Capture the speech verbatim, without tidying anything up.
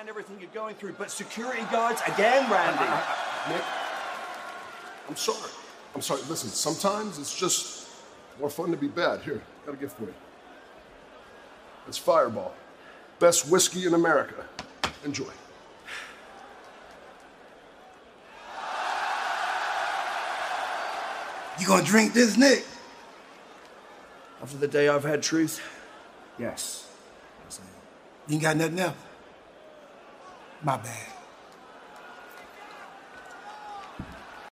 And everything you're going through, but security guards again, Randy. I, I, I, Nick, I'm sorry. I'm sorry. Listen, sometimes it's just more fun to be bad. Here, got a gift for you. It's Fireball. Best whiskey in America. Enjoy. You gonna drink this, Nick? After the day I've had, Truth, yes. You ain't got nothing else? My bad.